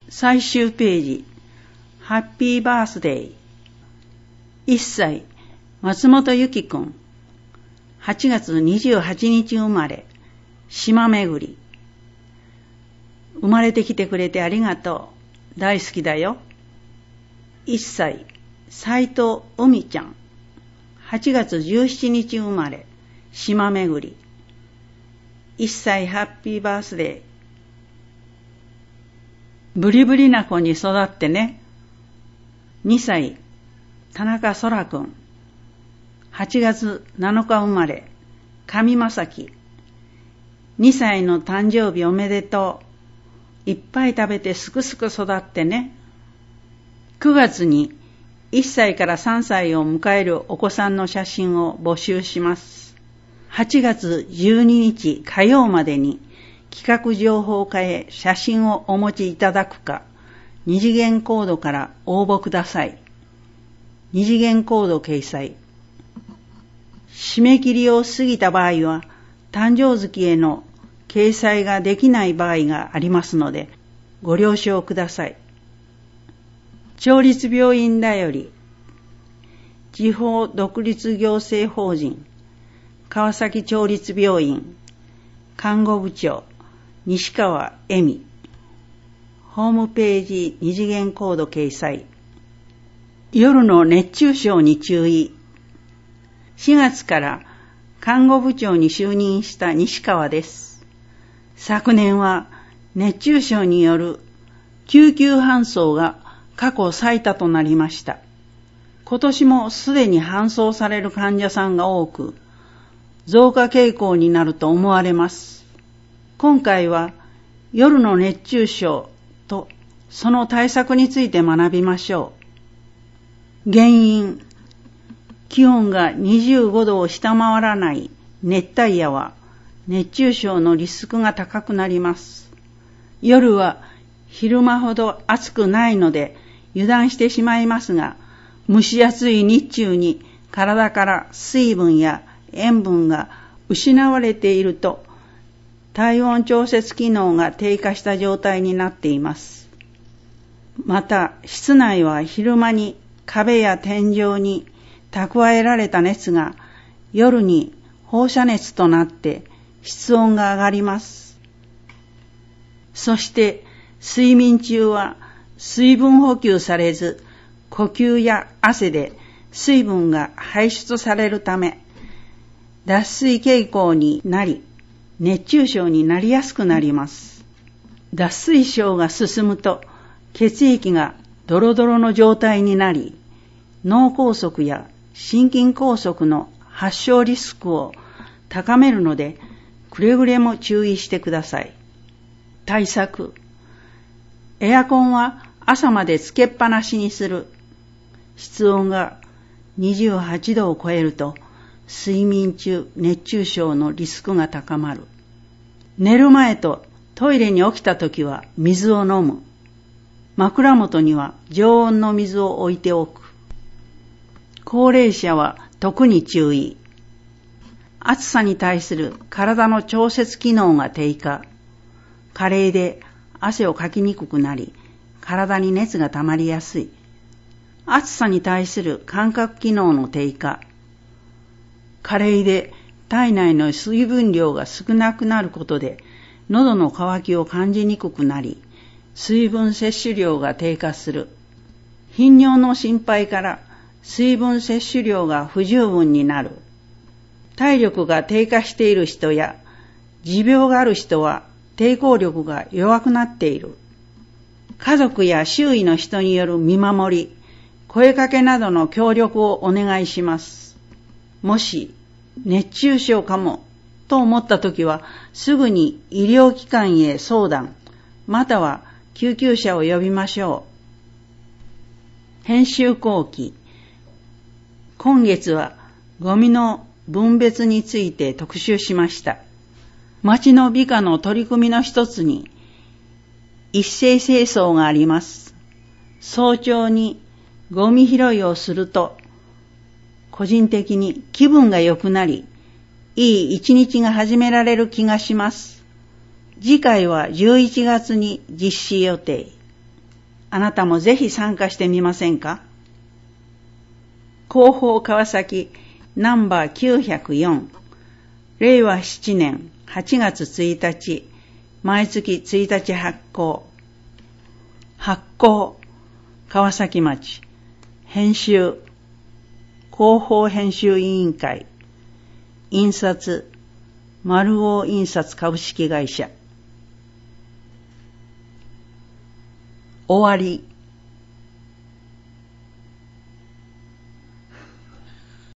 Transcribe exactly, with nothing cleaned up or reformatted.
最終ページ、ハッピーバースデー。いっさい、松本ゆきくん。はちがつにじゅうはちにち生まれ、島めぐり。生まれてきてくれてありがとう。大好きだよ。いっさい、斉藤海ちゃん。はちがつじゅうしちにち生まれ、島めぐり。いっさいハッピーバースデー。ブリブリな子に育ってね。にさい、田中空くん。はちがつなのか生まれ、上正樹。にさいの誕生日おめでとう。いっぱい食べてすくすく育ってね。くがつにいっさいからさんさいを迎えるお子さんの写真を募集します。はちがつじゅうににち火曜までに企画情報課へ写真をお持ちいただくか、二次元コードから応募ください。二次元コード掲載。締め切りを過ぎた場合は、誕生月への掲載ができない場合がありますので、ご了承ください。町立病院だより、地方独立行政法人、川崎町立病院、看護部長、西川恵美。ホームページ二次元コード掲載。夜の熱中症に注意。しがつから看護部長に就任した西川です。昨年は熱中症による救急搬送が過去最多となりました。今年もすでに搬送される患者さんが多く、増加傾向になると思われます。今回は夜の熱中症とその対策について学びましょう。原因、気温がにじゅうごどを下回らない熱帯夜は熱中症のリスクが高くなります。夜は昼間ほど暑くないので油断してしまいますが、蒸し暑い日中に体から水分や塩分が失われていると体温調節機能が低下した状態になっています。また室内は昼間に壁や天井に蓄えられた熱が夜に放射熱となって室温が上がります。そして睡眠中は水分補給されず、呼吸や汗で水分が排出されるため、脱水傾向になり、熱中症になりやすくなります。脱水症が進むと、血液がドロドロの状態になり、脳梗塞や心筋梗塞の発症リスクを高めるので、くれぐれも注意してください。対策。エアコンは朝までつけっぱなしにする。室温がにじゅうはちどを超えると、睡眠中熱中症のリスクが高まる。寝る前とトイレに起きたときは水を飲む。枕元には常温の水を置いておく。高齢者は特に注意。暑さに対する体の調節機能が低下。加齢で汗をかきにくくなり、体に熱が溜まりやすい。暑さに対する感覚機能の低下。加齢で体内の水分量が少なくなることで、喉の渇きを感じにくくなり、水分摂取量が低下する。頻尿の心配から水分摂取量が不十分になる。体力が低下している人や持病がある人は抵抗力が弱くなっている。家族や周囲の人による見守り、声かけなどの協力をお願いします。もし熱中症かもと思ったときは、すぐに医療機関へ相談、または救急車を呼びましょう。編集後期。今月はゴミの分別について特集しました。町の美化の取り組みの一つに、一斉清掃があります。早朝にゴミ拾いをすると、個人的に気分が良くなり、いい一日が始められる気がします。次回はじゅういちがつに実施予定。 あなたもぜひ参加してみませんか？広報川崎ナンバーきゅうひゃくよん、れいわななねんはちがつついたち、毎月ついたち発行。発行、川崎町。編集、広報編集委員会。印刷、丸尾印刷株式会社。終わり。